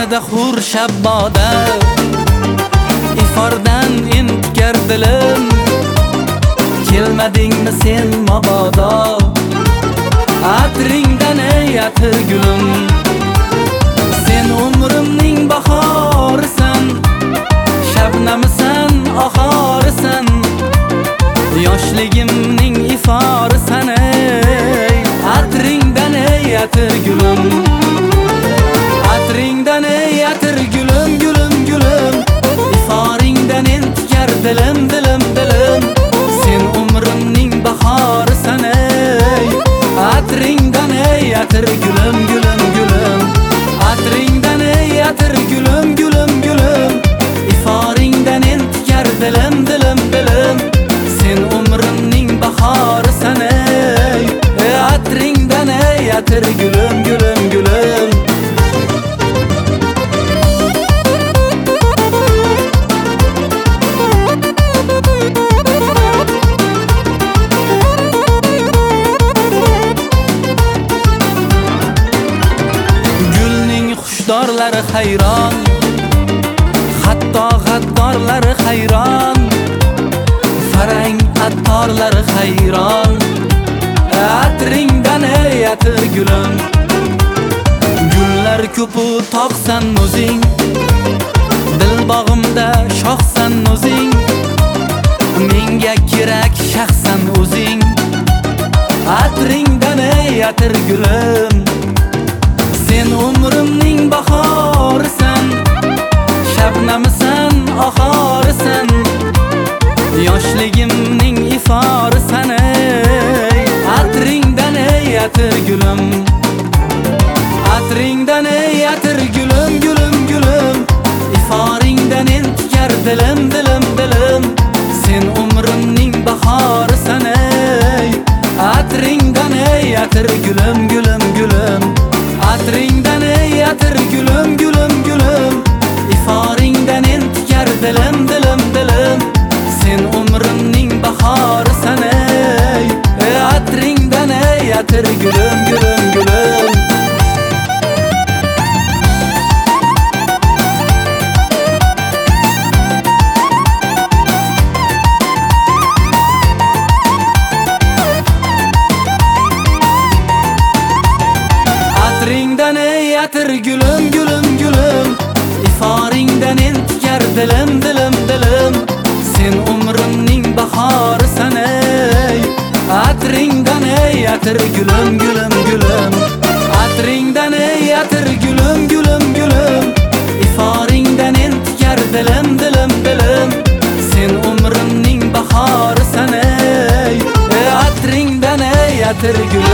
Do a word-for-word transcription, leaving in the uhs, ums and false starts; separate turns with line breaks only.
Ko'zlarda hur shabboda, ifordan intkar dilim. Kelmadingmi sen mabodo, atringdan ey atir gulim. Sen umrimning bahorisan, shabnamisan, ohorisan. Yoshligimning iforisan ey, atringdan ey atir gulim. Atringdan ey atir gulim, gulim, gulim. Iforingdan intkar dilim, dilim, dilim. Sen umrimning bahorisan ey, atringdan ey atir gulim, gulim, gulim. Atringdan ey atir gulim, gulim, gulim. Iforingdan intkar dilim, dilim, dilim. Sen umrimning bahorisan ey, atringdan ey atir gulim, gulim, gulim. Xushdorlari hayron, hatto g'addorlari hayron. Farang attorlari hayron, atringdan ey atir gulim. Gullar ko'pu tog'san o'zing, dil bog'imda shoxsan o'zing. Menga kerak shaxsan o'zing, atringdan ey atir gulim. Sen umrimning bahorisan, shabnamisan, ohorisan. Yoshligimning iforisan ey, atringdan ey atir gulim. Atringdan ey atir gulim, gulim, gulim. Iforingdan intkar dilim, dilim, dilim. Sen umrimning bahorisan ey, atringdan ey atir gulim, gulim, gulim. Atringdan ey atir gulim, gulim, gulim. Iforingdan intkar dilim, dilim, dilim. Sen umrimning bahorisan ey, atringdan ey atir gulim, gulim, gulim. Atringdan ey atir gulim, gulim, gulim. Iforingdan intkar dilim, dilim, dilim. Sen umrimning bahorisan ey, atringdan ey atir gulim, gulim, gulim. Atringdan ey atir gulim, gulim, gulim. Iforingdan intkar dilim, dilim, dilim. Sen umrimning bahorisan ey, atringdan ey atir gulim.